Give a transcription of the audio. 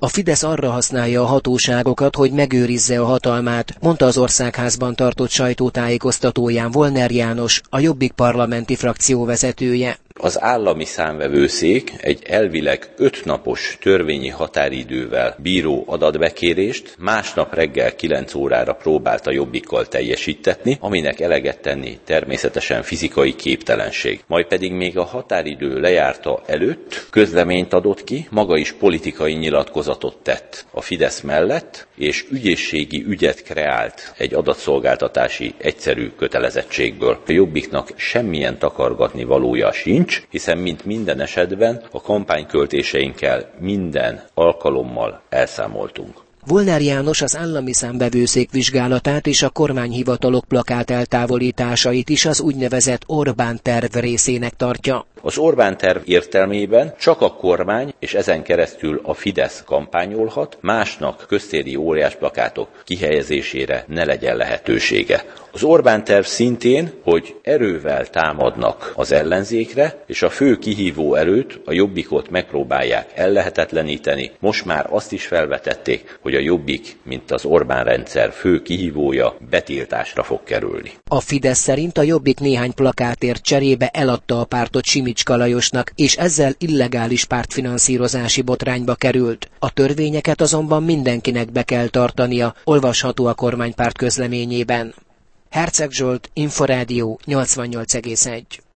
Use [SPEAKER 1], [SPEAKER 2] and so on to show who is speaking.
[SPEAKER 1] A Fidesz arra használja a hatóságokat, hogy megőrizze a hatalmát, mondta az Országházban tartott sajtótájékoztatóján Volner János, a Jobbik parlamenti frakció vezetője.
[SPEAKER 2] Az állami számvevőszék egy elvileg 5 napos törvényi határidővel bíró adatbekérést másnap reggel 9 órára próbált a Jobbikkal teljesítetni, aminek eleget tenni természetesen fizikai képtelenség. Majd pedig még a határidő lejárta előtt közleményt adott ki, maga is politikai nyilatkozatot tett a Fidesz mellett, és ügyészségi ügyet kreált egy adatszolgáltatási egyszerű kötelezettségből. A Jobbiknak semmilyen takargatni valója sincs, hiszen mint minden esetben a kampányköltéseinkkel minden alkalommal elszámoltunk.
[SPEAKER 1] Volner János az állami számvevőszék vizsgálatát és a kormányhivatalok plakát eltávolításait is az úgynevezett Orbán terv részének tartja.
[SPEAKER 2] Az Orbán terv értelmében csak a kormány és ezen keresztül a Fidesz kampányolhat, másnak köztéri óriásplakátok kihelyezésére ne legyen lehetősége. Az Orbán terv szintén, hogy erővel támadnak az ellenzékre, és a fő kihívó erőt, a Jobbikot megpróbálják ellehetetleníteni. Most már azt is felvetették, hogy a Jobbik, mint az Orbán rendszer fő kihívója, betiltásra fog kerülni.
[SPEAKER 1] A Fidesz szerint a Jobbik néhány plakátért cserébe eladta a pártot Simicska Lajosnak, és ezzel illegális pártfinanszírozási botrányba került. A törvényeket azonban mindenkinek be kell tartania, olvasható a kormánypárt közleményében. Herceg Zsolt, Inforádió 88,1.